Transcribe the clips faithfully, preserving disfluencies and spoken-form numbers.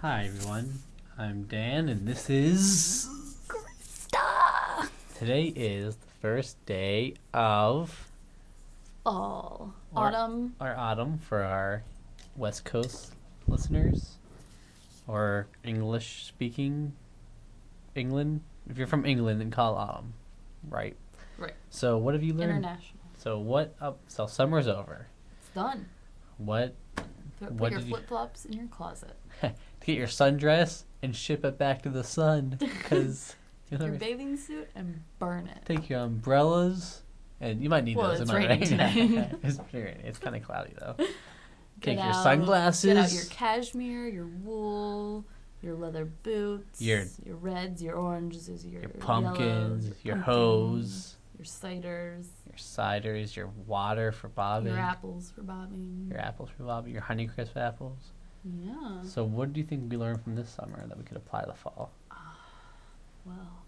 Hi everyone, I'm Dan and this is... Krista! Today is the first day of... Fall. Or, Autumn. Or autumn for our West Coast listeners. Or English speaking England. If you're from England, then call it autumn. Right. Right. So what have you learned? International. So what up so summer's over. It's done. What Put, what put your did you- flip flops in your closet. get your sundress and ship it back to the sun because Take your bathing suit and burn it. take your umbrellas and you might need Well, those. it's It might raining rain. today. it's raining. It's kind of cloudy though. Get Take your out- sunglasses. Get out your cashmere, your wool, your leather boots, Your- your reds, your oranges, your, your pumpkins, yellows, your pumpkins, hose, your ciders, your ciders, your water for bobbing, your apples for bobbing. your apples for bobbing, your Honeycrisp apples. Yeah. So what do you think we learned from this summer that we could apply to the fall? Well,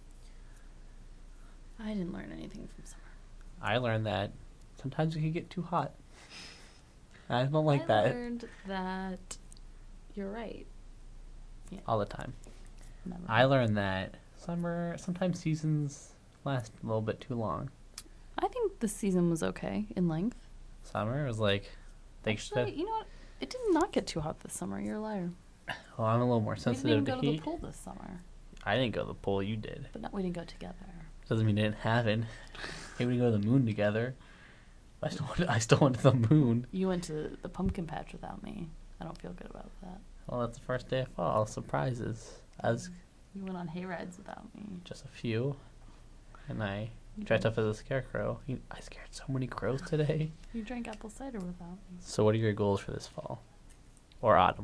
I didn't learn anything from summer. I learned that sometimes it can get too hot. I don't like I that learned that you're right. all the time. Never. I learned that summer, sometimes seasons last a little bit too long. I think the season was okay in length. Summer was like, thanks Actually, to, you know what? It did not get too hot this summer. You're a liar. well, I'm a little more We didn't sensitive even to go to heat. the pool this summer, I didn't go to the pool, you did. but no, we didn't go together. Doesn't mean it didn't happen. Maybe we go to the moon together. I still went, I still went to the moon. You went to the pumpkin patch without me. I don't feel good about that. Well, that's the first day of fall. Surprises. I was You went on hay rides without me. just a few. And I You dressed drank, up as a scarecrow. You- I scared so many crows today. you drank apple cider without me. So what are your goals for this fall? Or autumn?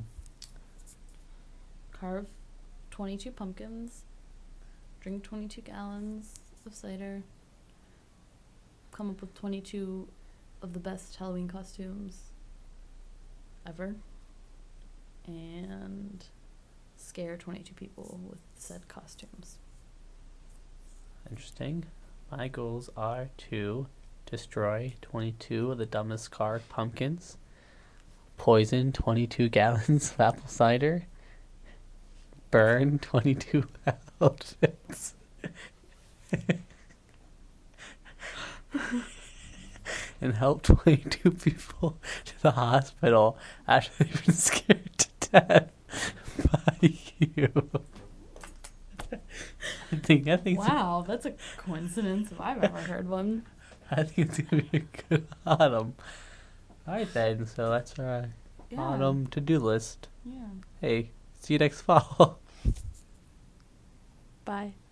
Carve twenty-two pumpkins. Drink twenty-two gallons of cider. Come up with twenty-two of the best Halloween costumes ever. And scare twenty-two people with said costumes. Interesting. My goals are to destroy twenty-two of the dumbest carved pumpkins, poison twenty-two gallons of apple cider, burn twenty-two outfits, and help twenty-two people to the hospital after they've been scared to death by you. I think I think it's- Wow, that's a coincidence if I've ever heard one. I think it's gonna be a good autumn. All right then, so that's our Yeah. autumn to-do list. Yeah. Hey, see you next fall. Bye.